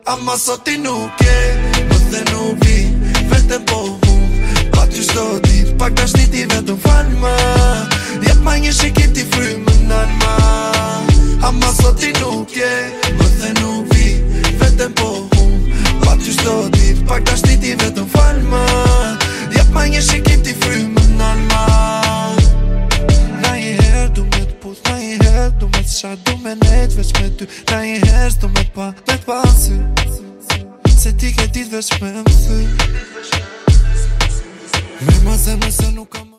Ama sot ti nuk je, më the nuk vi, vetëm po hum, pa ty shdo dit, pak ta shtiti vetëm falma, jep ma një shikim ti frymë nalma. Ama sot ti nuk je, më the nuk vi, vetëm po hum, pa ty shdo dit, pak ta shtiti vetëm falma, jep ma një shikim ti frymë nalma. Na i her du me t'put, na i her du me t'sha, du me nejt veç me ty, na i her s'du me t'pasi, se ti ke dit veç me më thy. Me ma zemër se nuk kam